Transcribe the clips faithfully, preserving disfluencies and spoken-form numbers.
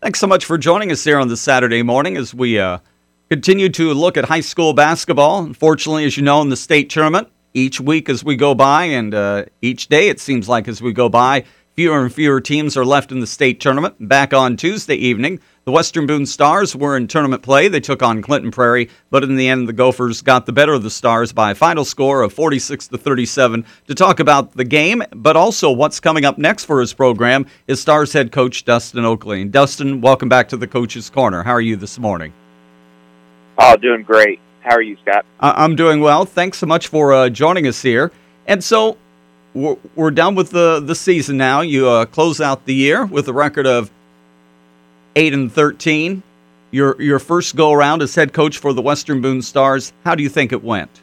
Thanks so much for joining us here on this Saturday morning as we uh, continue to look at high school basketball. Unfortunately, as you know, in the state tournament, each week as we go by and uh, each day it seems like as we go by, fewer and fewer teams are left in the state tournament. Back on Tuesday evening, the Western Boone Stars were in tournament play. They took on Clinton Prairie, but in the end, the Gophers got the better of the Stars by a final score of forty-six to thirty-seven. To talk about the game, but also what's coming up next for his program, is Stars head coach Dustin Oakley. And Dustin, welcome back to the Coach's Corner. How are you this morning? Oh, doing great. How are you, Scott? I'm doing well. Thanks so much for uh, joining us here. And so we're, we're done with the, the season now. You uh, close out the year with a record of eight and thirteen. Your your first go around as head coach for the Western Boone Stars. How do you think it went?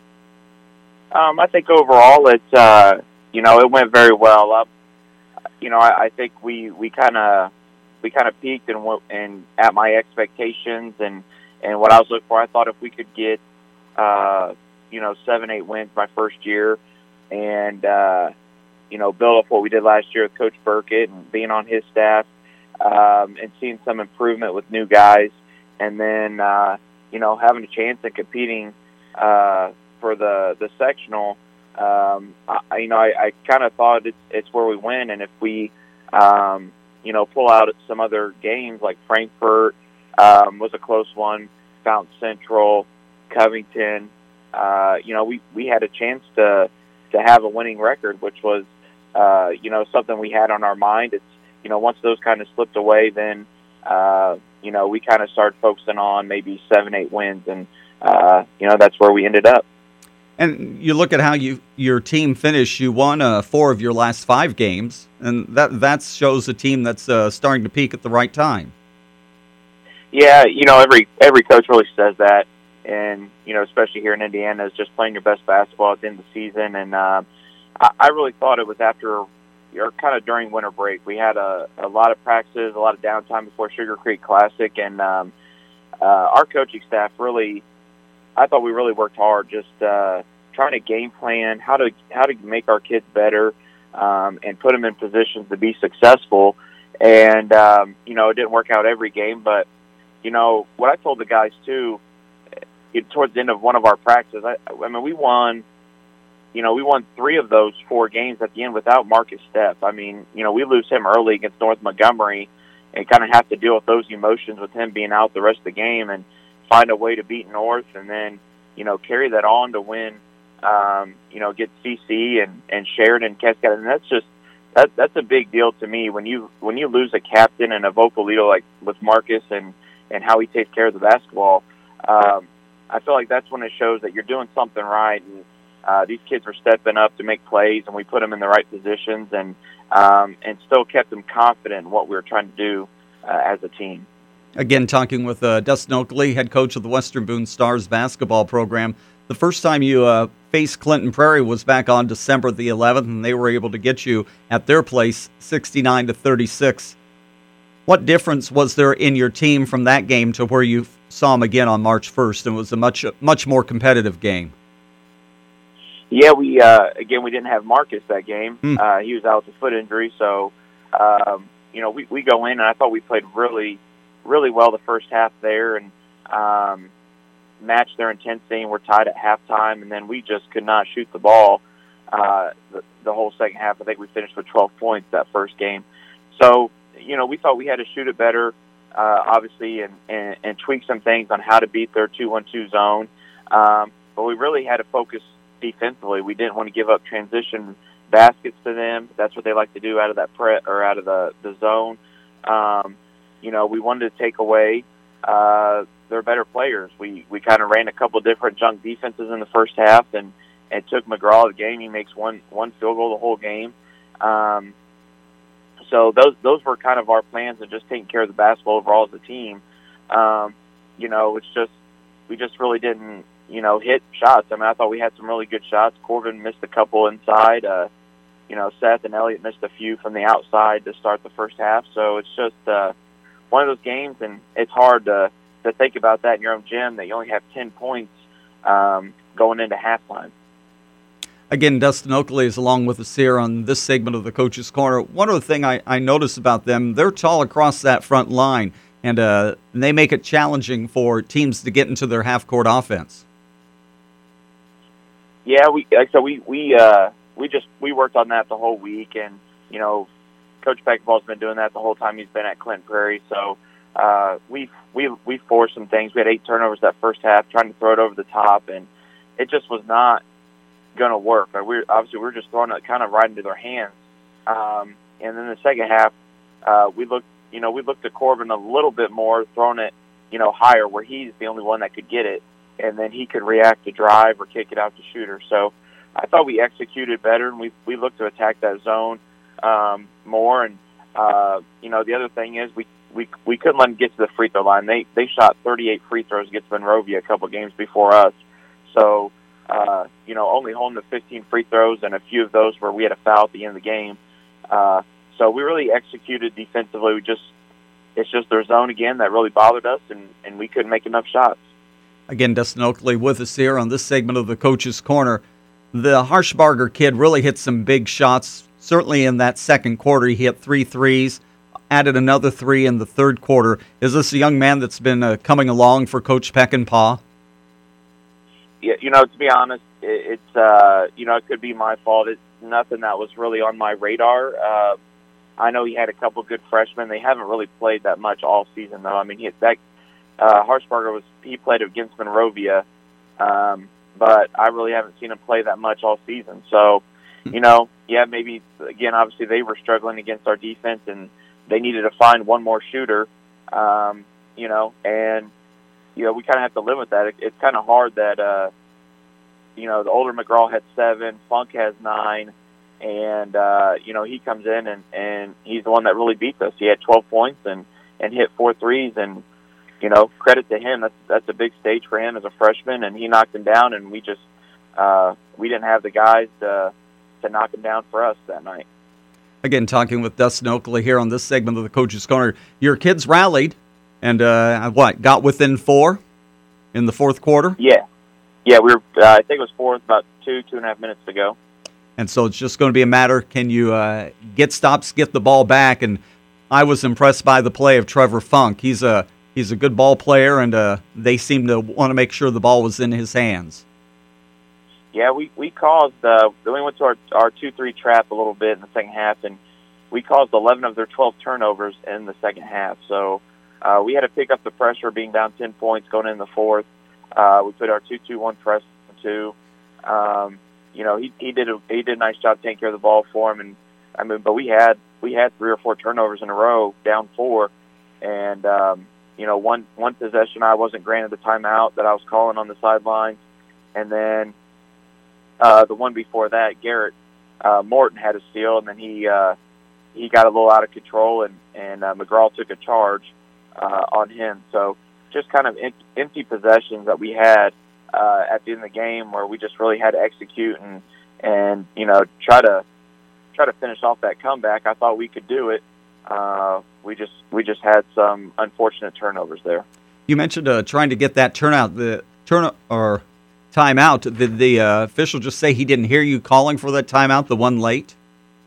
Um, I think overall, it uh, you know it went very well. Up, you know, I, I think we we kind of we kind of peaked and and at my expectations and, and what I was looking for. I thought if we could get uh, you know seven eight wins my first year, and uh, you know build up what we did last year with Coach Burkett and being on his staff. Um, and seeing some improvement with new guys, and then uh, you know having a chance at competing uh, for the the sectional. Um, I, you know, I, I kind of thought it's, it's where we win, and if we um, you know pull out some other games like Frankfort um, was a close one, Fountain Central, Covington. Uh, you know, we, we had a chance to to have a winning record, which was uh, you know something we had on our mind. It's You know, once those kind of slipped away, then, uh, you know, we kind of started focusing on maybe seven, eight wins, and, uh, you know, that's where we ended up. And you look at how you your team finished. You won uh, four of your last five games, and that that shows a team that's uh, starting to peak at the right time. Yeah, you know, every every coach really says that, and, you know, especially here in Indiana, is just playing your best basketball at the end of the season. And uh, I, I really thought it was after or kind of during winter break. We had a, a lot of practices, a lot of downtime before Sugar Creek Classic, and um, uh, our coaching staff really, I thought we really worked hard just uh, trying to game plan how to how to make our kids better um, and put them in positions to be successful. And, um, you know, it didn't work out every game, but, you know, what I told the guys, too, it, towards the end of one of our practices, I, I mean, we won You know, we won three of those four games at the end without Marcus Stepp. I mean, you know, we lose him early against North Montgomery and kind of have to deal with those emotions with him being out the rest of the game and find a way to beat North and then, you know, carry that on to win, um, you know, get C C and, and Sheridan, Cascade. And that's just, that, that's a big deal to me when you when you lose a captain and a vocal leader like with Marcus and, and how he takes care of the basketball. Um, I feel like that's when it shows that you're doing something right. And, Uh, these kids were stepping up to make plays, and we put them in the right positions, and um, and still kept them confident in what we were trying to do uh, as a team. Again, talking with uh, Dustin Oakley, head coach of the Western Boone Stars basketball program. The first time you uh, faced Clinton Prairie was back on December the eleventh, and they were able to get you at their place sixty-nine to thirty-six. What difference was there in your team from that game to where you saw them again on March first? It was a much much more competitive game. Yeah, we uh, again we didn't have Marcus that game. Hmm. Uh, he was out with a foot injury, so um, you know we, we go in and I thought we played really really well the first half there and um, matched their intensity. And we're tied at halftime, and then we just could not shoot the ball uh, the, the whole second half. I think we finished with twelve points that first game. So you know we thought we had to shoot it better, uh, obviously, and, and and tweak some things on how to beat their two one two zone. Um, but we really had to focus defensively. We didn't want to give up transition baskets to them. That's what they like to do out of that pre or out of the the zone. Um, you know, we wanted to take away uh, their better players. We we kind of ran a couple different junk defenses in the first half, and and took McGraw the game. He makes one one field goal the whole game. Um, so those those were kind of our plans, and just taking care of the basketball overall as a team. Um, you know, it's just we just really didn't. you know, hit shots. I mean, I thought we had some really good shots. Corbin missed a couple inside. Uh, you know, Seth and Elliott missed a few from the outside to start the first half. So it's just uh, one of those games, and it's hard to, to think about that in your own gym, that you only have ten points um, going into halftime. Again, Dustin Oakley is along with us here on this segment of the Coach's Corner. One other thing I, I noticed about them, they're tall across that front line, and uh, they make it challenging for teams to get into their half-court offense. Yeah, we like so we we uh, we just we worked on that the whole week, and you know, Coach Peckinpah's been doing that the whole time he's been at Clinton Prairie. So uh, we we we forced some things. We had eight turnovers that first half, trying to throw it over the top, and it just was not going to work. Like we obviously we were just throwing it kind of right into their hands. Um, and then the second half, uh, we looked, you know, we looked at Corbin a little bit more, throwing it, you know, higher where he's the only one that could get it, and then he could react to drive or kick it out to shooter. So I thought we executed better, and we we looked to attack that zone um, more. And uh, you know, the other thing is we. We we couldn't let them get to the free throw line. They they shot thirty-eight free throws against Monrovia a couple games before us. So, uh, you know, only holding to fifteen free throws, and a few of those where we had a foul at the end of the game. Uh, so we really executed defensively. We just it's just their zone again that really bothered us, and, and we couldn't make enough shots. Again, Dustin Oakley with us here on this segment of the Coach's Corner. The Harshbarger kid really hit some big shots. Certainly in that second quarter, he hit three threes. Added another three in the third quarter. Is this a young man that's been uh, coming along for Coach Peckinpah? Yeah, you know, to be honest, it, it's uh, you know, it could be my fault. It's nothing that was really on my radar. Uh, I know he had a couple good freshmen. They haven't really played that much all season, though. I mean, he that uh, Harshbarger was he played against Monrovia, um, but I really haven't seen him play that much all season. So, you know, yeah, maybe again, obviously they were struggling against our defense, and they needed to find one more shooter, um, you know, and, you know, we kind of have to live with that. It, it's kind of hard that, uh, you know, the older McGraw had seven, Funk has nine, and, uh, you know, he comes in and, and he's the one that really beats us. He had twelve points and, and hit four threes, and, you know, credit to him. That's, that's a big stage for him as a freshman, and he knocked him down, and we just, uh, we didn't have the guys to, to knock him down for us that night. Again, talking with Dustin Oakley here on this segment of the Coach's Corner. Your kids rallied and, uh, what, got within four in the fourth quarter? Yeah. Yeah, we were, uh, I think it was four, about two, two and a half minutes to go. And so it's just going to be a matter, can you uh, get stops, get the ball back? And I was impressed by the play of Trevor Funk. He's a, he's a good ball player, and uh, they seem to want to make sure the ball was in his hands. Yeah, we, we caused, uh, we went to our, our two three trap a little bit in the second half, and we caused eleven of their twelve turnovers in the second half. So uh, we had to pick up the pressure being down ten points going in the fourth. Uh, we put our two two one press two. Um, you know, he he did a, he did a nice job taking care of the ball for him, and I mean, but we had we had three or four turnovers in a row, down four, and um, you know, one one possession I wasn't granted the timeout that I was calling on the sidelines, and then Uh, the one before that, Garrett uh, Morton had a steal, and then he uh, he got a little out of control, and and uh, McGraw took a charge uh, on him. So just kind of em- empty possessions that we had uh, at the end of the game, where we just really had to execute and and you know try to try to finish off that comeback. I thought we could do it. Uh, we just we just had some unfortunate turnovers there. You mentioned uh, trying to get that turnout, the turn or. timeout. Did the uh, official just say he didn't hear you calling for that timeout, the one late?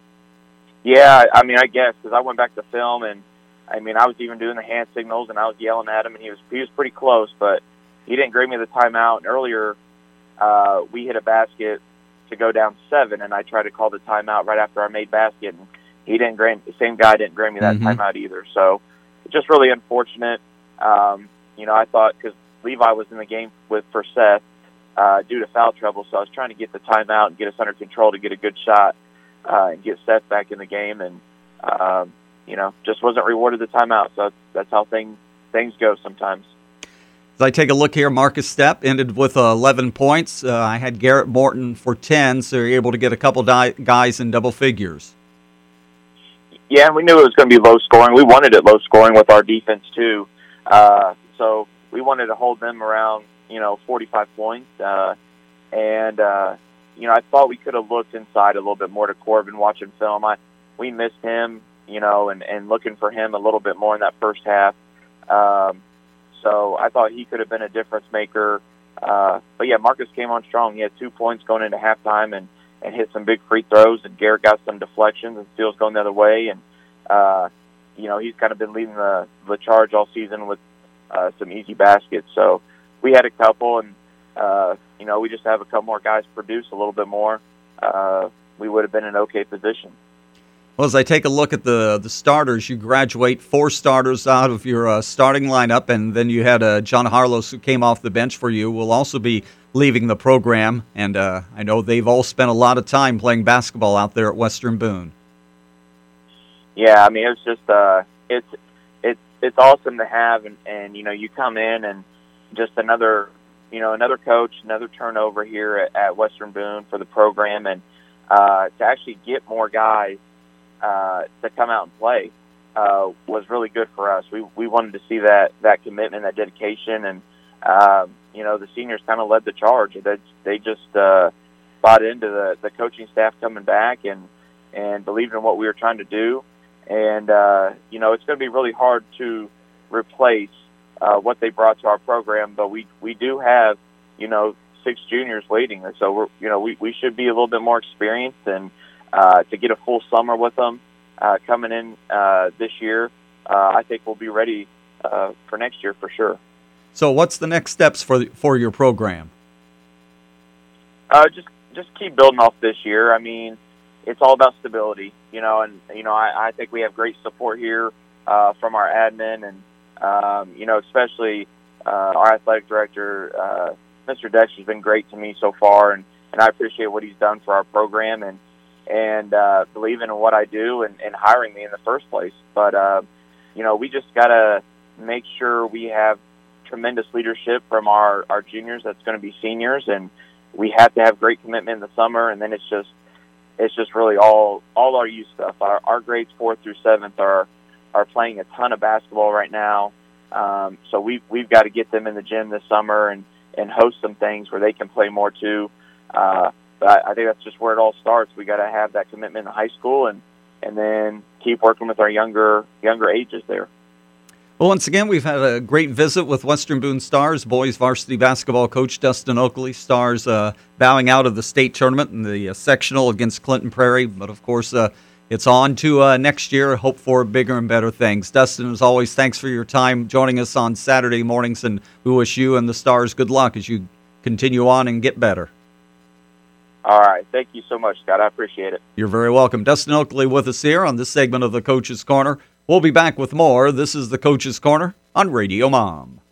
Yeah, I mean, I guess, because I went back to film, and, I mean, I was even doing the hand signals, and I was yelling at him, and he was he was pretty close, but he didn't grade me the timeout. And earlier, uh, we hit a basket to go down seven, and I tried to call the timeout right after our made basket, and he didn't grade, the same guy didn't grade me that mm-hmm. timeout either. So, it's just really unfortunate. Um, you know, I thought, because Levi was in the game with for Seth, Uh, due to foul trouble, so I was trying to get the timeout and get us under control to get a good shot uh, and get Seth back in the game, and um, you know, just wasn't rewarded the timeout. So that's, that's how things things go sometimes. As I take a look here, Marcus Stepp ended with uh, eleven points. Uh, I had Garrett Morton for ten, so you're able to get a couple di- guys in double figures. Yeah, and we knew it was going to be low scoring. We wanted it low scoring with our defense too, uh, so we wanted to hold them around, you know, forty-five points. Uh, and, uh, you know, I thought we could have looked inside a little bit more to Corbin watching film. I, we missed him, you know, and, and looking for him a little bit more in that first half. Um, so I thought he could have been a difference maker. Uh, but, yeah, Marcus came on strong. He had two points going into halftime, and, and hit some big free throws, and Garrett got some deflections and steals going the other way. And, uh, you know, he's kind of been leading the, the charge all season with uh, some easy baskets. So we had a couple, and, uh, you know, we just have a couple more guys produce a little bit more. Uh, we would have been in an okay position. Well, as I take a look at the the starters, you graduate four starters out of your uh, starting lineup, and then you had uh, John Harlos, who came off the bench for you, will also be leaving the program. And uh, I know they've all spent a lot of time playing basketball out there at Western Boone. Yeah, I mean, it's just uh, it's it's it's awesome to have, and, and you know, you come in and just another you know another coach, another turnover here at, at Western Boone for the program, and uh, to actually get more guys Uh, to come out and play uh, was really good for us. We we wanted to see that that commitment, that dedication, and um, you know the seniors kind of led the charge. They they just uh, bought into the, the coaching staff coming back and and believed in what we were trying to do. And uh, you know it's going to be really hard to replace uh, what they brought to our program, but we we do have you know six juniors waiting, so we're you know we we should be a little bit more experienced and. Uh, to get a full summer with them uh, coming in uh, this year, uh, I think we'll be ready uh, for next year for sure. So, what's the next steps for the, for your program? Uh, just just keep building off this year. I mean, it's all about stability, you know, and you know I, I think we have great support here uh, from our admin, and um, you know especially uh, our athletic director, uh, Mister Dexter's been great to me so far, and, and I appreciate what he's done for our program and. and uh, believing in what I do and, and hiring me in the first place. But, uh, you know, we just got to make sure we have tremendous leadership from our, our juniors that's going to be seniors, and we have to have great commitment in the summer, and then it's just it's just really all all our youth stuff. Our, our grades fourth through seventh are are playing a ton of basketball right now, um, so we've, we've got to get them in the gym this summer and, and host some things where they can play more too. Uh, But I think that's just where it all starts. We got to have that commitment in high school, and and then keep working with our younger younger ages there. Well, once again, we've had a great visit with Western Boone Stars boys varsity basketball coach Dustin Oakley. Stars uh, bowing out of the state tournament in the uh, sectional against Clinton Prairie, but of course, uh, it's on to uh, next year. Hope for bigger and better things. Dustin, as always, thanks for your time joining us on Saturday mornings, and we wish you and the Stars good luck as you continue on and get better. All right. Thank you so much, Scott. I appreciate it. You're very welcome. Dustin Oakley with us here on this segment of the Coach's Corner. We'll be back with more. This is the Coach's Corner on Radio Mom.